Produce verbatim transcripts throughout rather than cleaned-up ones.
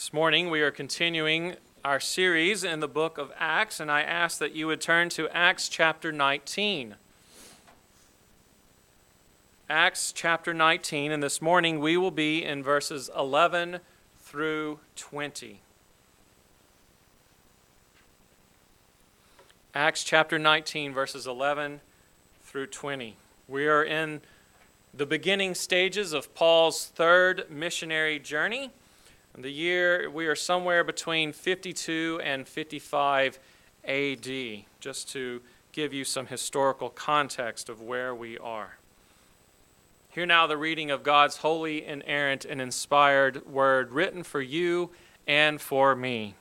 This morning we are continuing our series in the book of Acts, and I ask that you would turn to Acts chapter nineteen. Acts chapter nineteen, and this morning we will be in verses eleven through twenty. Acts chapter nineteen, verses eleven through twenty. We are in the beginning stages of Paul's third missionary journey. The year, we are somewhere between fifty-two and fifty-five A D, just to give you some historical context of where we are. Hear now the reading of God's holy, inerrant, and inspired word written for you and for me.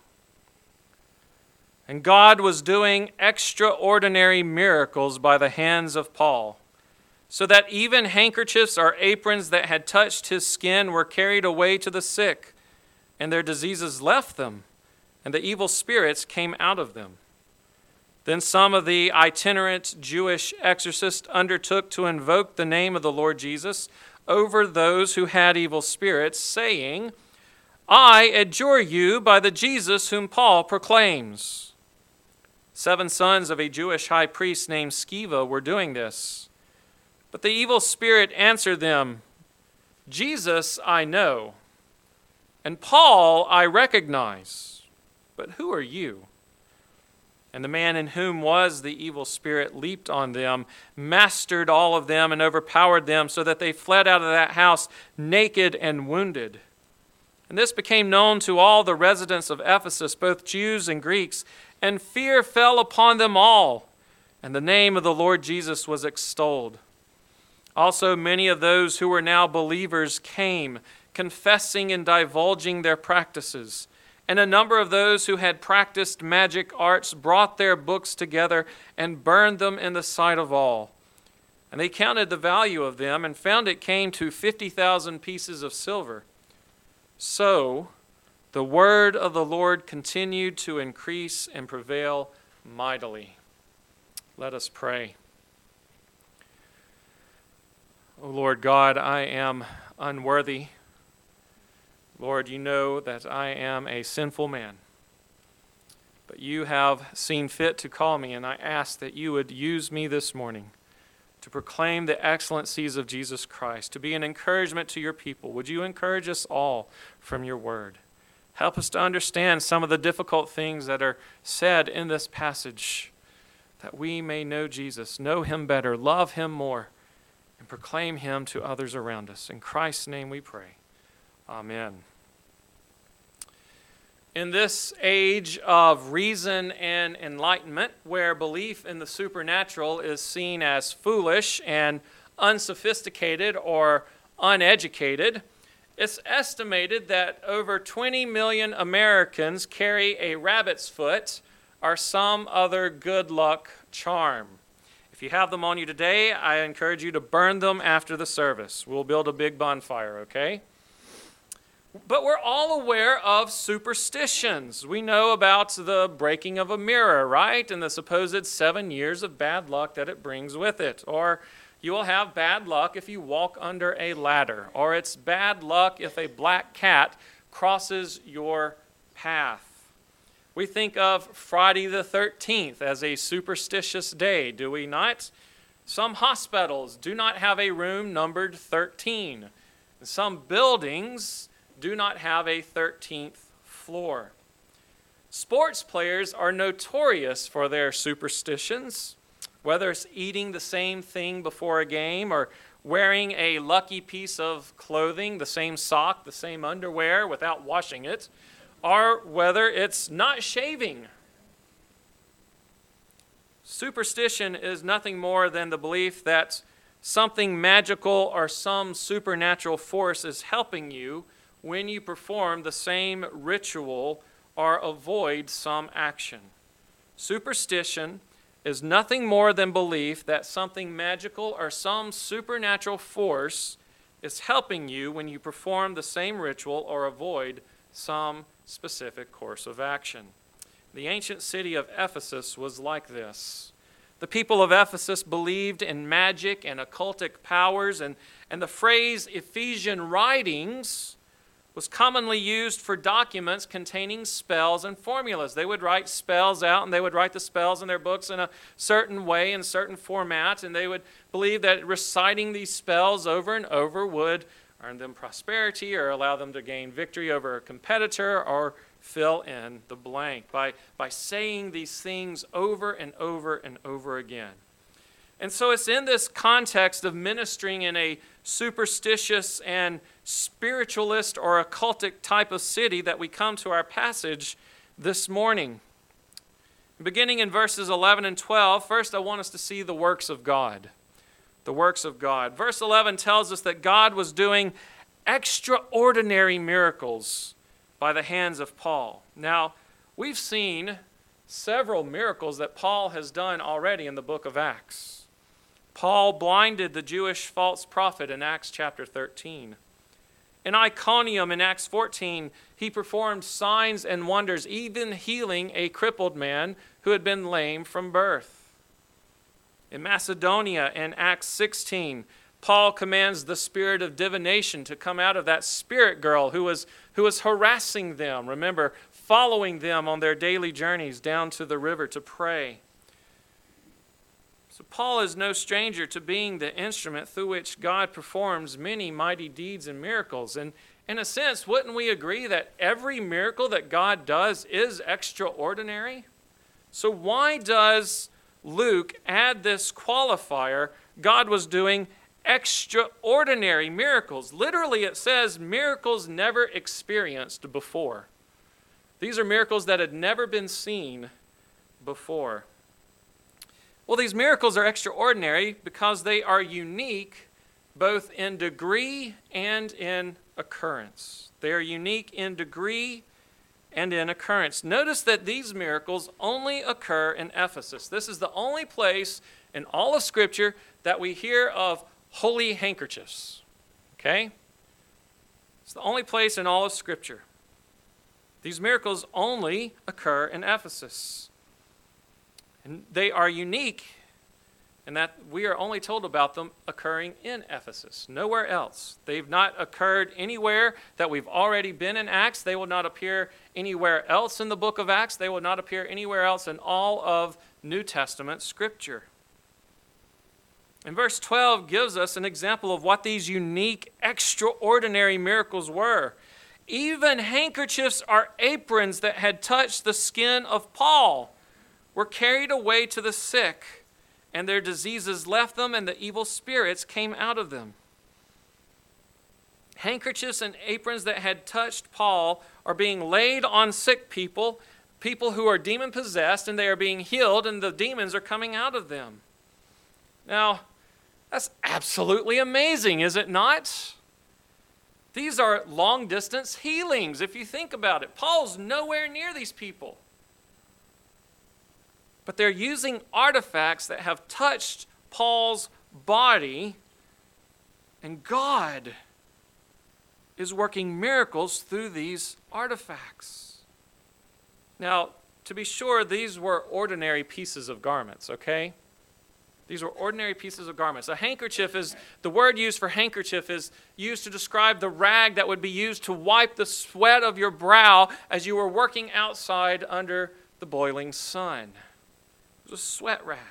And God was doing extraordinary miracles by the hands of Paul, so that even handkerchiefs or aprons that had touched his skin were carried away to the sick, and their diseases left them, and the evil spirits came out of them. Then some of the itinerant Jewish exorcists undertook to invoke the name of the Lord Jesus over those who had evil spirits, saying, "I adjure you by the Jesus whom Paul proclaims." Seven sons of a Jewish high priest named Sceva were doing this. But the evil spirit answered them, "Jesus I know, and Paul I recognize, but who are you?" And the man in whom was the evil spirit leaped on them, mastered all of them, and overpowered them, so that they fled out of that house naked and wounded. And this became known to all the residents of Ephesus, both Jews and Greeks, and fear fell upon them all, and the name of the Lord Jesus was extolled. Also many of those who were now believers came, confessing and divulging their practices. And a number of those who had practiced magic arts brought their books together and burned them in the sight of all. And they counted the value of them and found it came to fifty thousand pieces of silver. So the word of the Lord continued to increase and prevail mightily. Let us pray. O Lord God, I am unworthy. Lord, you know that I am a sinful man, but you have seen fit to call me, and I ask that you would use me this morning to proclaim the excellencies of Jesus Christ, to be an encouragement to your people. Would you encourage us all from your word? Help us to understand some of the difficult things that are said in this passage, that we may know Jesus, know him better, love him more, and proclaim him to others around us. In Christ's name we pray. Amen. In this age of reason and enlightenment, where belief in the supernatural is seen as foolish and unsophisticated or uneducated, it's estimated that over twenty million Americans carry a rabbit's foot or some other good luck charm. If you have them on you today, I encourage you to burn them after the service. We'll build a big bonfire, okay? But we're all aware of superstitions. We know about the breaking of a mirror, right? And the supposed seven years of bad luck that it brings with it. Or you will have bad luck if you walk under a ladder. Or it's bad luck if a black cat crosses your path. We think of Friday the thirteenth as a superstitious day, do we not? Some hospitals do not have a room numbered thirteen. Some buildings do not have a thirteenth floor. Sports players are notorious for their superstitions, whether it's eating the same thing before a game or wearing a lucky piece of clothing, the same sock, the same underwear without washing it, or whether it's not shaving. Superstition is nothing more than the belief that something magical or some supernatural force is helping you when you perform the same ritual or avoid some action. Superstition is nothing more than belief that something magical or some supernatural force is helping you when you perform the same ritual or avoid some specific course of action. The ancient city of Ephesus was like this. The people of Ephesus believed in magic and occultic powers, and, and the phrase Ephesian writings was commonly used for documents containing spells and formulas. They would write spells out, and they would write the spells in their books in a certain way, in certain format, and they would believe that reciting these spells over and over would earn them prosperity or allow them to gain victory over a competitor or fill in the blank by, by saying these things over and over and over again. And so it's in this context of ministering in a superstitious and spiritualist or occultic type of city that we come to our passage this morning. Beginning in verses eleven and twelve, first I want us to see the works of God. The works of God. Verse eleven tells us that God was doing extraordinary miracles by the hands of Paul. Now, we've seen several miracles that Paul has done already in the book of Acts. Paul blinded the Jewish false prophet in Acts chapter thirteen. In Iconium in Acts fourteen, he performed signs and wonders, even healing a crippled man who had been lame from birth. In Macedonia in Acts sixteen, Paul commands the spirit of divination to come out of that spirit girl who was, who was harassing them. Remember, following them on their daily journeys down to the river to pray. So Paul is no stranger to being the instrument through which God performs many mighty deeds and miracles. And in a sense, wouldn't we agree that every miracle that God does is extraordinary? So why does Luke add this qualifier, God was doing extraordinary miracles? Literally it says miracles never experienced before. These are miracles that had never been seen before. Well, these miracles are extraordinary because they are unique both in degree and in occurrence. They are unique in degree and in occurrence. Notice that these miracles only occur in Ephesus. This is the only place in all of Scripture that we hear of holy handkerchiefs. Okay? It's the only place in all of Scripture. These miracles only occur in Ephesus. And they are unique in that we are only told about them occurring in Ephesus, nowhere else. They've not occurred anywhere that we've already been in Acts. They will not appear anywhere else in the book of Acts. They will not appear anywhere else in all of New Testament Scripture. And verse twelve gives us an example of what these unique, extraordinary miracles were. Even handkerchiefs or aprons that had touched the skin of Paul were carried away to the sick, and their diseases left them, and the evil spirits came out of them. Handkerchiefs and aprons that had touched Paul are being laid on sick people, people who are demon-possessed, and they are being healed, and the demons are coming out of them. Now, that's absolutely amazing, is it not? These are long-distance healings, if you think about it. Paul's nowhere near these people. But they're using artifacts that have touched Paul's body, and God is working miracles through these artifacts. Now, to be sure, these were ordinary pieces of garments, okay? These were ordinary pieces of garments. A handkerchief is, the word used for handkerchief is used to describe the rag that would be used to wipe the sweat of your brow as you were working outside under the boiling sun. It was a sweat rag.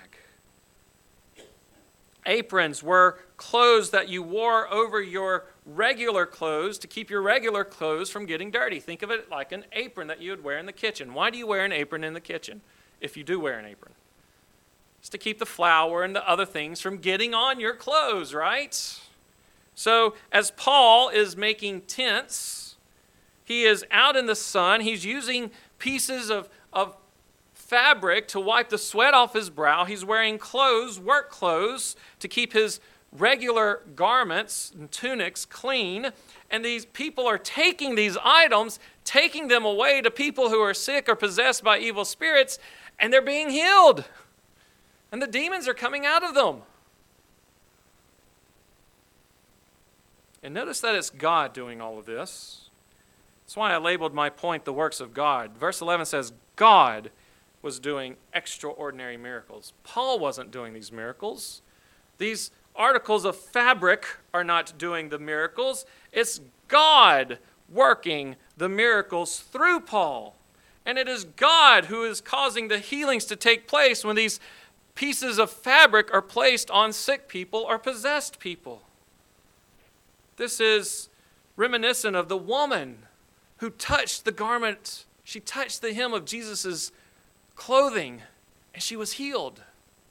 Aprons were clothes that you wore over your regular clothes to keep your regular clothes from getting dirty. Think of it like an apron that you would wear in the kitchen. Why do you wear an apron in the kitchen if you do wear an apron? It's to keep the flour and the other things from getting on your clothes, right? So as Paul is making tents, he is out in the sun. He's using pieces of, of fabric to wipe the sweat off his brow. He's wearing clothes, work clothes, to keep his regular garments and tunics clean. And these people are taking these items, taking them away to people who are sick or possessed by evil spirits, and they're being healed. And the demons are coming out of them. And notice that it's God doing all of this. That's why I labeled my point the works of God. Verse eleven says, God was doing extraordinary miracles. Paul wasn't doing these miracles. These articles of fabric are not doing the miracles. It's God working the miracles through Paul. And it is God who is causing the healings to take place when these pieces of fabric are placed on sick people or possessed people. This is reminiscent of the woman who touched the garment. She touched the hem of Jesus' clothing, and she was healed.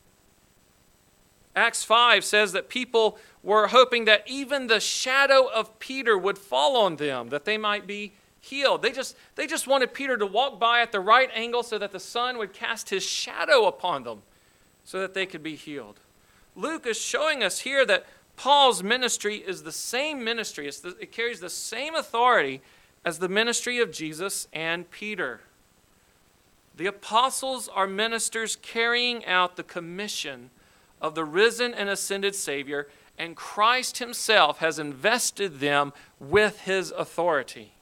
Acts five says that people were hoping that even the shadow of Peter would fall on them, that they might be healed. They just, they just wanted Peter to walk by at the right angle so that the sun would cast his shadow upon them so that they could be healed. Luke is showing us here that Paul's ministry is the same ministry. It's the, it carries the same authority as the ministry of Jesus and Peter. The apostles are ministers carrying out the commission of the risen and ascended Savior, and Christ himself has invested them with his authority.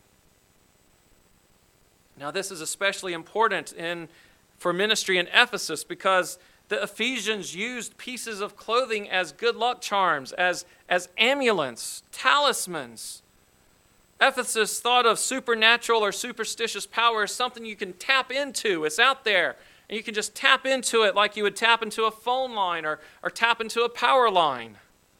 Now, this is especially important in, for ministry in Ephesus because the Ephesians used pieces of clothing as good luck charms, as, as amulets, talismans. Ephesus thought of supernatural or superstitious power as something you can tap into. It's out there, and you can just tap into it like you would tap into a phone line or, or tap into a power line.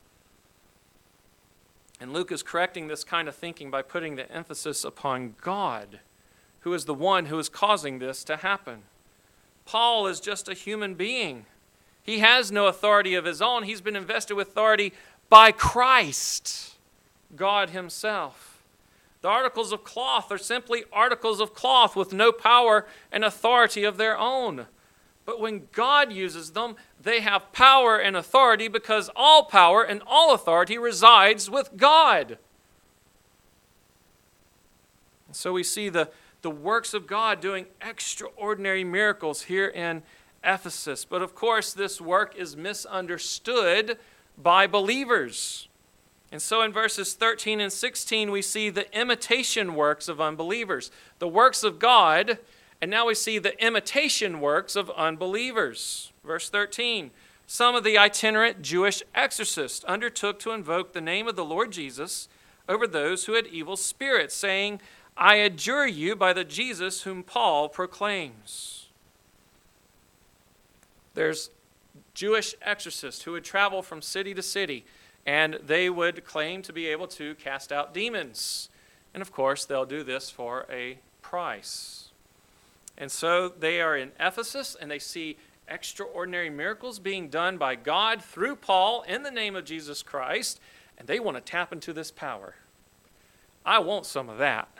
And Luke is correcting this kind of thinking by putting the emphasis upon God, who is the one who is causing this to happen. Paul is just a human being. He has no authority of his own. He's been invested with authority by Christ, God himself. The articles of cloth are simply articles of cloth with no power and authority of their own. But when God uses them, they have power and authority because all power and all authority resides with God. And so we see the the works of God doing extraordinary miracles here in Ephesus. But of course, this work is misunderstood by believers. And so in verses thirteen and sixteen, we see the imitation works of unbelievers. The works of God, and now we see the imitation works of unbelievers. Verse thirteen, some of the itinerant Jewish exorcists undertook to invoke the name of the Lord Jesus over those who had evil spirits, saying, I adjure you by the Jesus whom Paul proclaims. There's Jewish exorcists who would travel from city to city, and they would claim to be able to cast out demons. And of course, they'll do this for a price. And so they are in Ephesus, and they see extraordinary miracles being done by God through Paul in the name of Jesus Christ, and they want to tap into this power. I want some of that.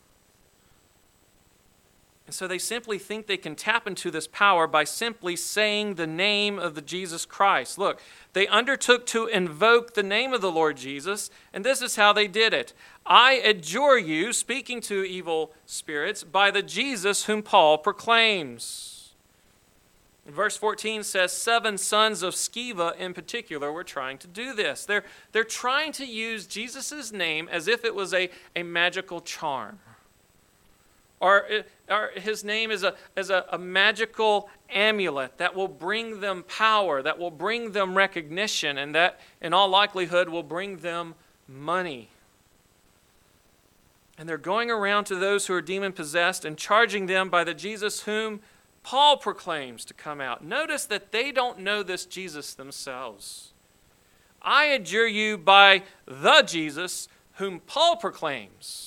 And so they simply think they can tap into this power by simply saying the name of the Jesus Christ. Look, they undertook to invoke the name of the Lord Jesus, and this is how they did it. I adjure you, speaking to evil spirits, by the Jesus whom Paul proclaims. Verse fourteen says, seven sons of Sceva in particular were trying to do this. They're, they're trying to use Jesus' name as if it was a, a magical charm. Or, or his name is, a, is a, a magical amulet that will bring them power, that will bring them recognition, and that in all likelihood will bring them money. And they're going around to those who are demon-possessed and charging them by the Jesus whom Paul proclaims to come out. Notice that they don't know this Jesus themselves. I adjure you by the Jesus whom Paul proclaims.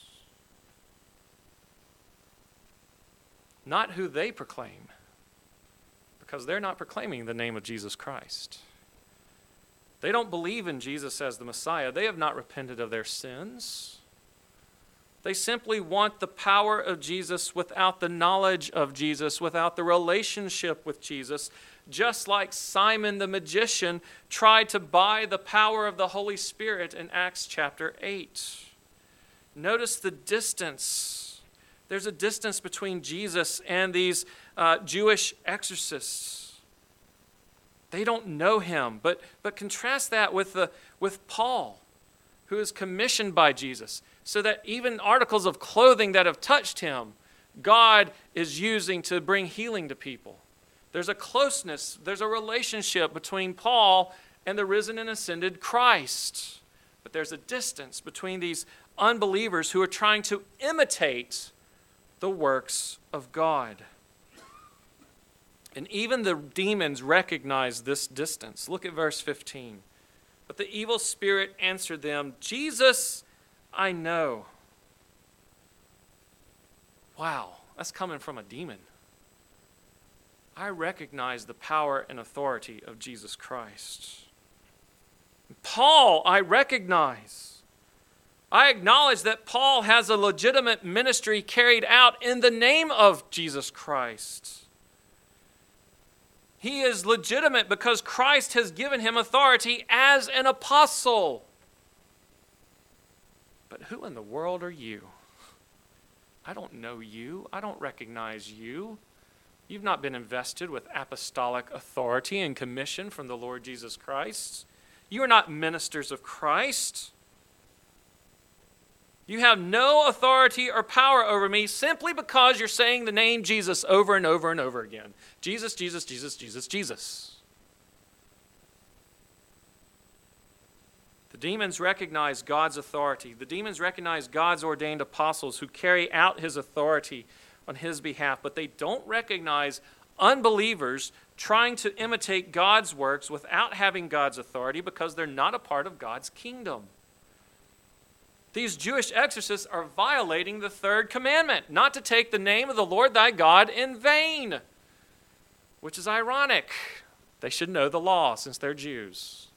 Not who they proclaim, because they're not proclaiming the name of Jesus Christ. They don't believe in Jesus as the Messiah. They have not repented of their sins. They simply want the power of Jesus without the knowledge of Jesus, without the relationship with Jesus, just like Simon the magician tried to buy the power of the Holy Spirit in Acts chapter eight. Notice the distance. There's a distance between Jesus and these uh, Jewish exorcists. They don't know him, but, but contrast that with, the, with Paul, who is commissioned by Jesus, so that even articles of clothing that have touched him, God is using to bring healing to people. There's a closeness, there's a relationship between Paul and the risen and ascended Christ. But there's a distance between these unbelievers who are trying to imitate the works of God. And even the demons recognize this distance. Look at verse fifteen. But the evil spirit answered them, Jesus, I know. Wow, that's coming from a demon. I recognize the power and authority of Jesus Christ. Paul, I recognize. I acknowledge that Paul has a legitimate ministry carried out in the name of Jesus Christ. He is legitimate because Christ has given him authority as an apostle. But who in the world are you? I don't know you. I don't recognize you. You've not been invested with apostolic authority and commission from the Lord Jesus Christ. You are not ministers of Christ. You have no authority or power over me simply because you're saying the name Jesus over and over and over again. Jesus, Jesus, Jesus, Jesus, Jesus. The demons recognize God's authority. The demons recognize God's ordained apostles who carry out his authority on his behalf, but they don't recognize unbelievers trying to imitate God's works without having God's authority because they're not a part of God's kingdom. These Jewish exorcists are violating the third commandment, not to take the name of the Lord thy God in vain, which is ironic. They should know the law since they're Jews.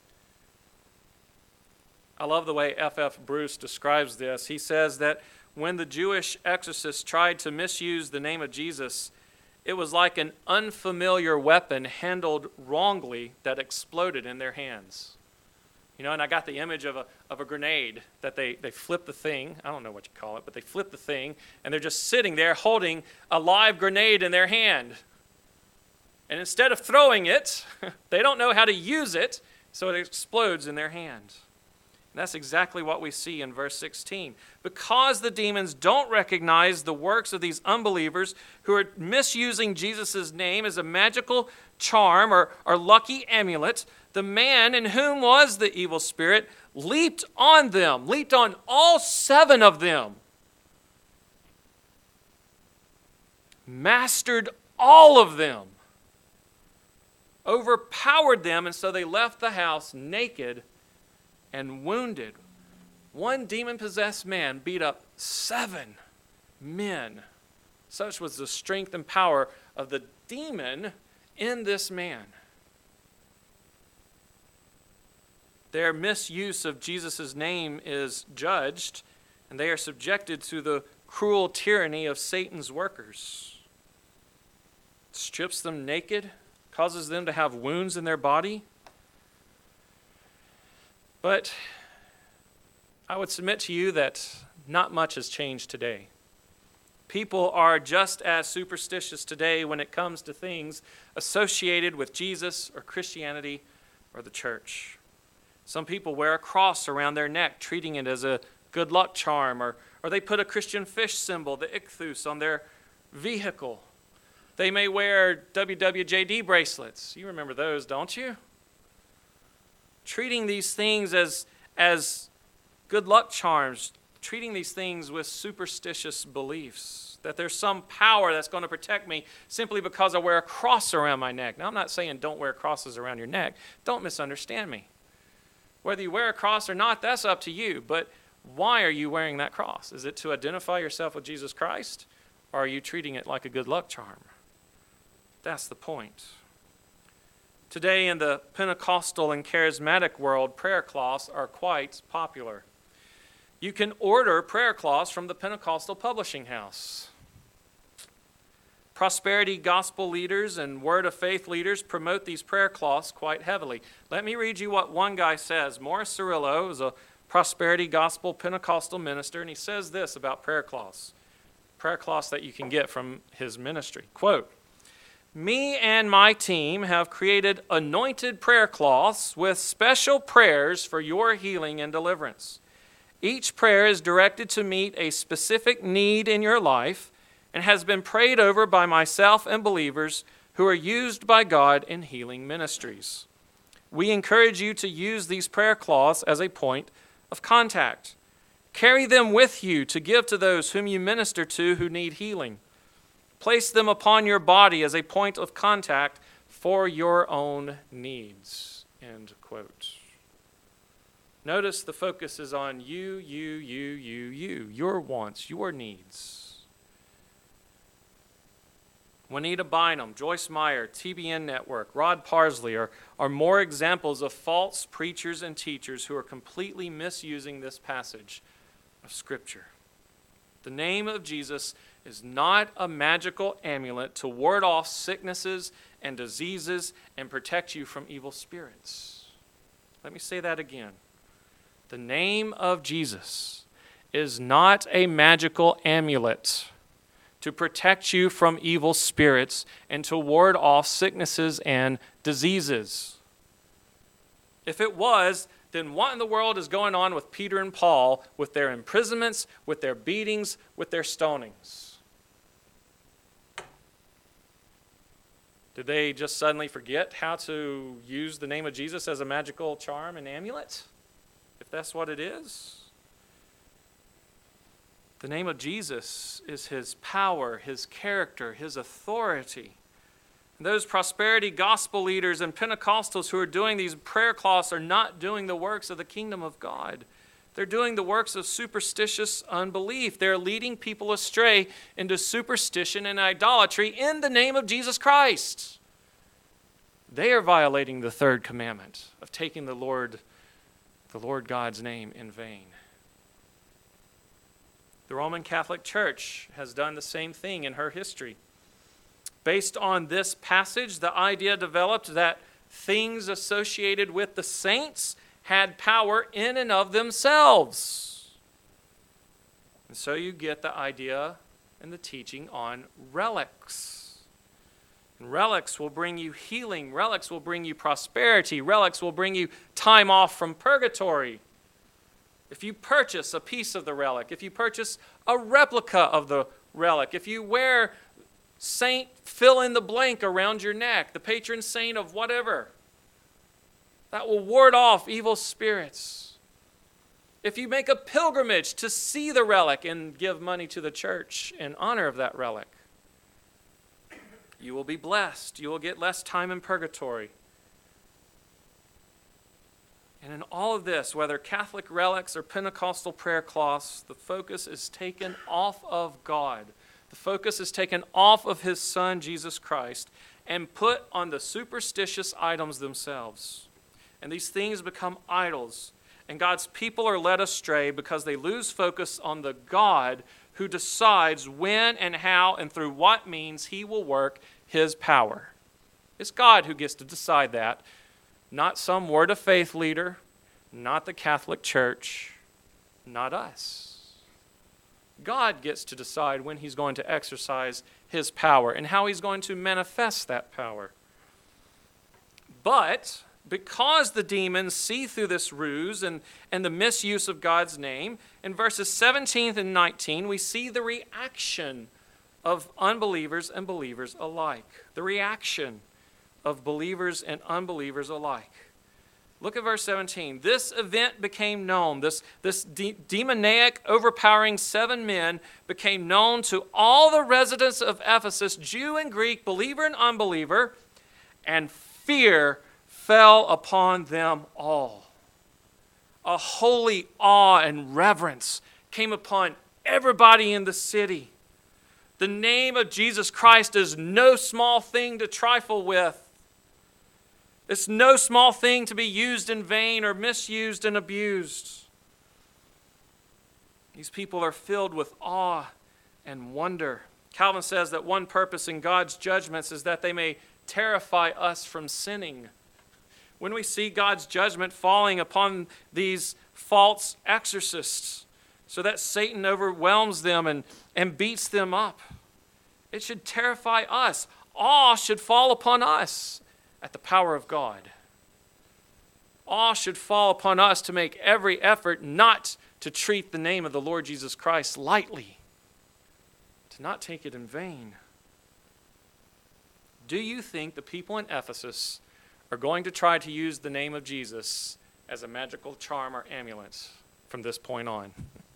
I love the way F F Bruce describes this. He says that when the Jewish exorcists tried to misuse the name of Jesus, it was like an unfamiliar weapon handled wrongly that exploded in their hands. You know, and I got the image of a of a grenade that they, they flip the thing. I don't know what you call it, but they flip the thing, and they're just sitting there holding a live grenade in their hand. And instead of throwing it, they don't know how to use it, so it explodes in their hand. And that's exactly what we see in verse sixteen. Because the demons don't recognize the works of these unbelievers who are misusing Jesus' name as a magical charm or, or lucky amulet, the man in whom was the evil spirit leaped on them, leaped on all seven of them, mastered all of them, overpowered them, and so they left the house naked and wounded. One demon-possessed man beat up seven men. Such was the strength and power of the demon in this man. Their misuse of Jesus' name is judged, and they are subjected to the cruel tyranny of Satan's workers. It strips them naked, causes them to have wounds in their body. But I would submit to you that not much has changed today. People are just as superstitious today when it comes to things associated with Jesus or Christianity or the church. Some people wear a cross around their neck, treating it as a good luck charm, or, or they put a Christian fish symbol, the ichthus, on their vehicle. They may wear W W J D bracelets. You remember those, don't you? Treating these things as, as good luck charms, treating these things with superstitious beliefs, that there's some power that's going to protect me simply because I wear a cross around my neck. Now, I'm not saying don't wear crosses around your neck. Don't misunderstand me. Whether you wear a cross or not, that's up to you. But why are you wearing that cross? Is it to identify yourself with Jesus Christ, or are you treating it like a good luck charm? That's the point. Today in the Pentecostal and charismatic world, prayer cloths are quite popular. You can order prayer cloths from the Pentecostal Publishing House. Prosperity gospel leaders and word of faith leaders promote these prayer cloths quite heavily. Let me read you what one guy says. Morris Cirillo is a prosperity gospel Pentecostal minister, and he says this about prayer cloths. Prayer cloths that you can get from his ministry. Quote, "Me and my team have created anointed prayer cloths with special prayers for your healing and deliverance. Each prayer is directed to meet a specific need in your life and has been prayed over by myself and believers who are used by God in healing ministries. We encourage you to use these prayer cloths as a point of contact. Carry them with you to give to those whom you minister to who need healing. Place them upon your body as a point of contact for your own needs. End quote. Notice the focus is on you, you, you, you, you, your wants, your needs. Juanita Bynum, Joyce Meyer, T B N Network, Rod Parsley are, are more examples of false preachers and teachers who are completely misusing this passage of Scripture. The name of Jesus is not a magical amulet to ward off sicknesses and diseases and protect you from evil spirits. Let me say that again. The name of Jesus is not a magical amulet to protect you from evil spirits and to ward off sicknesses and diseases. If it was, then what in the world is going on with Peter and Paul, with their imprisonments, with their beatings, with their stonings? Did they just suddenly forget how to use the name of Jesus as a magical charm and amulet? If that's what it is. The name of Jesus is his power, his character, his authority. And those prosperity gospel leaders and Pentecostals who are doing these prayer cloths are not doing the works of the kingdom of God. They're doing the works of superstitious unbelief. They're leading people astray into superstition and idolatry in the name of Jesus Christ. They are violating the third commandment of taking the Lord, the Lord God's name in vain. The Roman Catholic Church has done the same thing in her history. Based on this passage, the idea developed that things associated with the saints had power in and of themselves. And so you get the idea and the teaching on relics. And relics will bring you healing. Relics will bring you prosperity. Relics will bring you time off from purgatory. If you purchase a piece of the relic, if you purchase a replica of the relic, if you wear Saint fill in the blank around your neck, the patron saint of whatever, that will ward off evil spirits. If you make a pilgrimage to see the relic and give money to the church in honor of that relic, you will be blessed. You will get less time in purgatory. And in all of this, whether Catholic relics or Pentecostal prayer cloths, the focus is taken off of God. The focus is taken off of his Son, Jesus Christ, and put on the superstitious items themselves. And these things become idols. And God's people are led astray because they lose focus on the God who decides when and how and through what means he will work his power. It's God who gets to decide that. Not some word of faith leader, not the Catholic Church, not us. God gets to decide when he's going to exercise his power and how he's going to manifest that power. But because the demons see through this ruse and, and the misuse of God's name, in verses seventeen and nineteen, we see the reaction of unbelievers and believers alike. The reaction of believers and unbelievers alike. Look at verse seventeen. This event became known. This, this de- demoniac, overpowering seven men became known to all the residents of Ephesus, Jew and Greek, believer and unbeliever, and fear fell upon them all. A holy awe and reverence came upon everybody in the city. The name of Jesus Christ is no small thing to trifle with. It's no small thing to be used in vain or misused and abused. These people are filled with awe and wonder. Calvin says that one purpose in God's judgments is that they may terrify us from sinning. When we see God's judgment falling upon these false exorcists so that Satan overwhelms them and, and beats them up, it should terrify us. Awe should fall upon us at the power of God. Awe should fall upon us to make every effort not to treat the name of the Lord Jesus Christ lightly, to not take it in vain. Do you think the people in Ephesus are going to try to use the name of Jesus as a magical charm or amulet? from this point on?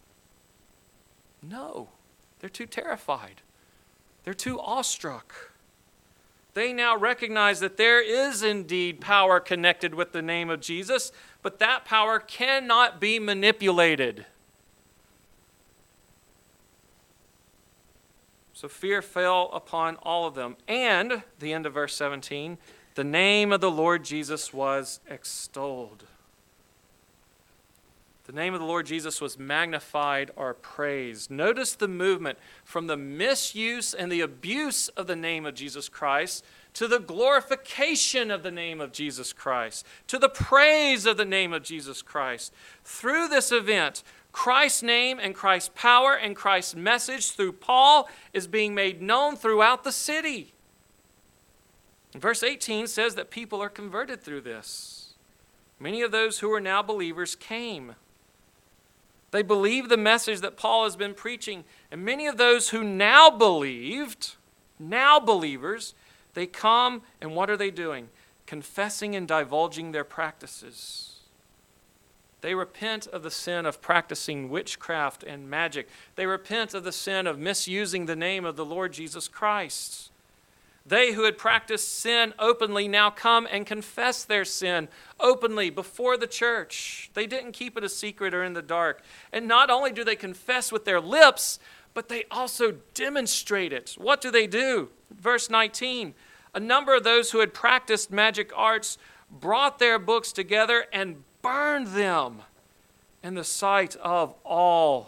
No, they're too terrified. They're too awestruck. They now recognize that there is indeed power connected with the name of Jesus, but that power cannot be manipulated. So fear fell upon all of them. And, the end of verse seventeen, the name of the Lord Jesus was extolled. The name of the Lord Jesus was magnified or praised. Notice the movement from the misuse and the abuse of the name of Jesus Christ to the glorification of the name of Jesus Christ, to the praise of the name of Jesus Christ. Through this event, Christ's name and Christ's power and Christ's message through Paul is being made known throughout the city. Verse eighteen says that people are converted through this. Many of those who are now believers came. They believed the message that Paul has been preaching. And many of those who now believed, now believers, they come and what are they doing? Confessing and divulging their practices. They repent of the sin of practicing witchcraft and magic. They repent of the sin of misusing the name of the Lord Jesus Christ. They who had practiced sin openly now come and confess their sin openly before the church. They didn't keep it a secret or in the dark. And not only do they confess with their lips, but they also demonstrate it. What do they do? Verse nineteen, a number of those who had practiced magic arts brought their books together and burned them in the sight of all.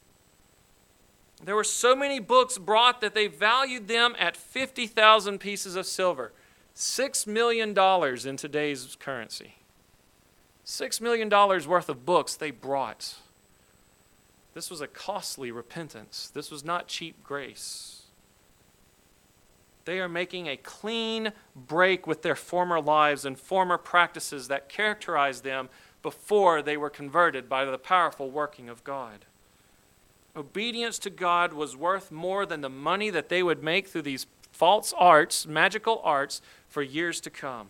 There were so many books brought that they valued them at fifty thousand pieces of silver. Six million dollars in today's currency. Six million dollars worth of books they brought. This was a costly repentance. This was not cheap grace. They are making a clean break with their former lives and former practices that characterized them before they were converted by the powerful working of God. Obedience to God was worth more than the money that they would make through these false arts, magical arts, for years to come.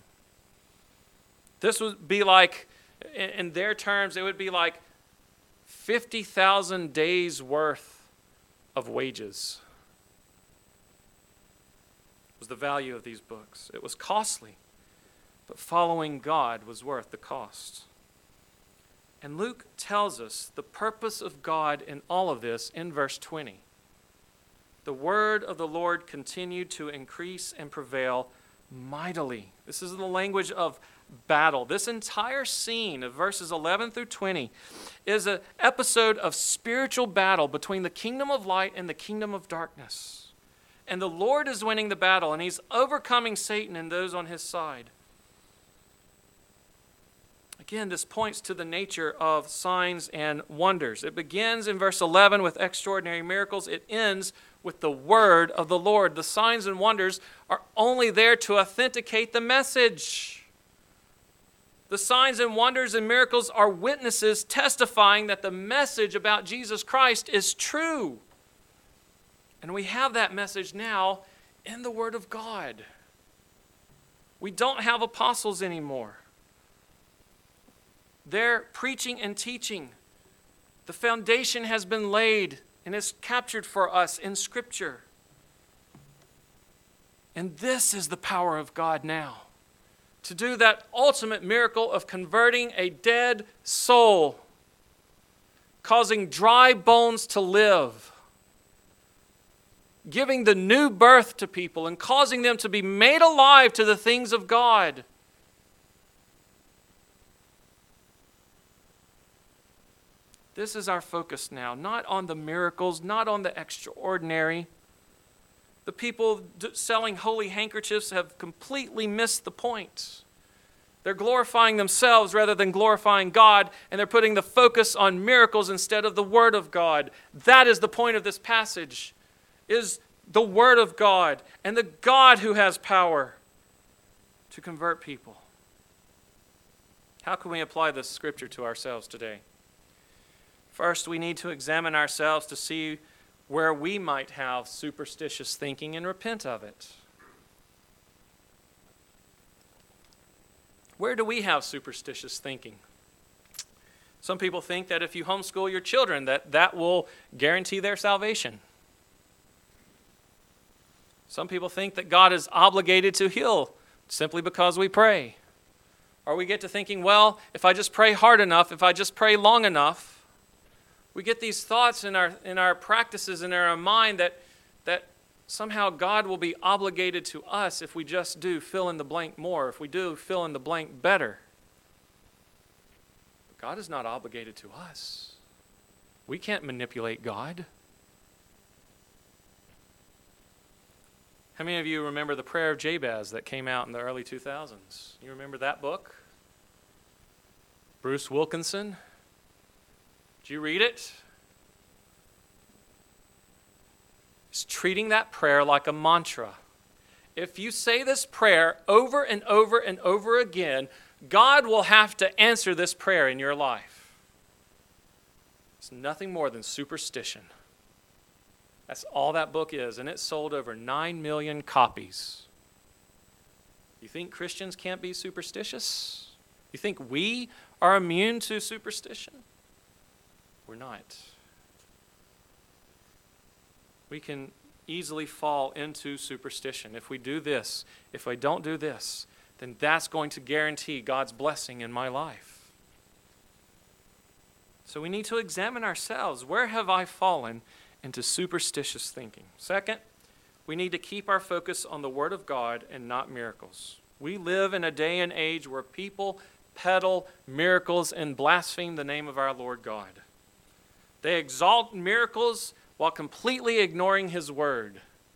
This would be like, in their terms, it would be like fifty thousand days worth of wages. Was the value of these books. It was costly, but following God was worth the cost. And Luke tells us the purpose of God in all of this in verse twenty. The word of the Lord continued to increase and prevail mightily. This is the language of battle. This entire scene of verses eleven through twenty is an episode of spiritual battle between the kingdom of light and the kingdom of darkness. And the Lord is winning the battle, and he's overcoming Satan and those on his side. Again, this points to the nature of signs and wonders. It begins in verse eleven with extraordinary miracles. It ends with the word of the Lord. The signs and wonders are only there to authenticate the message. The signs and wonders and miracles are witnesses testifying that the message about Jesus Christ is true. And we have that message now in the Word of God. We don't have apostles anymore. They're preaching and teaching. The foundation has been laid and is captured for us in Scripture. And this is the power of God now, to do that ultimate miracle of converting a dead soul, causing dry bones to live, giving the new birth to people and causing them to be made alive to the things of God. This is our focus now, not on the miracles, not on the extraordinary. The people selling holy handkerchiefs have completely missed the point. They're glorifying themselves rather than glorifying God, and they're putting the focus on miracles instead of the Word of God. That is the point of this passage, is the Word of God and the God who has power to convert people. How can we apply this scripture to ourselves today? First, we need to examine ourselves to see where we might have superstitious thinking and repent of it. Where do we have superstitious thinking? Some people think that if you homeschool your children, that that will guarantee their salvation. Some people think that God is obligated to heal simply because we pray. Or we get to thinking, well, if I just pray hard enough, if I just pray long enough, we get these thoughts in our in our practices in our mind that that somehow God will be obligated to us if we just do fill in the blank more, if we do fill in the blank better. God is not obligated to us. We can't manipulate God. How many of you remember the prayer of Jabez that came out in the early two thousands? You remember that book? Bruce Wilkinson? Did you read it? It's treating that prayer like a mantra. If you say this prayer over and over and over again, God will have to answer this prayer in your life. It's nothing more than superstition. That's all that book is, and it sold over nine million copies. You think Christians can't be superstitious? You think we are immune to superstition? We're not. We can easily fall into superstition. If we do this, if I don't do this, then that's going to guarantee God's blessing in my life. So we need to examine ourselves. Where have I fallen into superstitious thinking? Second, we need to keep our focus on the Word of God and not miracles. We live in a day and age where people peddle miracles and blaspheme the name of our Lord God. They exalt miracles while completely ignoring His Word.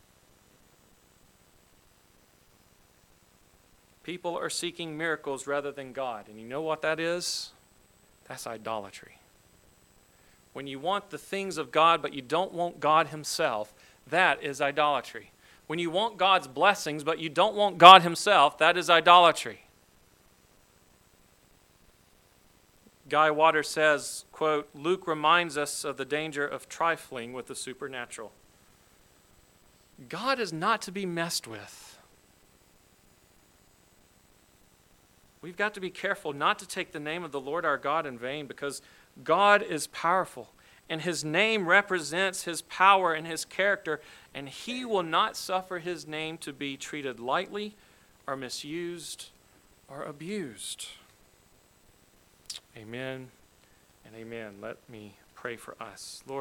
People are seeking miracles rather than God. And you know what that is? That's idolatry. When you want the things of God, but you don't want God Himself, that is idolatry. When you want God's blessings, but you don't want God Himself, that is idolatry. Guy Waters says, quote, Luke reminds us of the danger of trifling with the supernatural. God is not to be messed with. We've got to be careful not to take the name of the Lord our God in vain, because God is powerful, and His name represents His power and His character, and He will not suffer His name to be treated lightly or misused or abused. Amen and amen. Let me pray for us. Lord,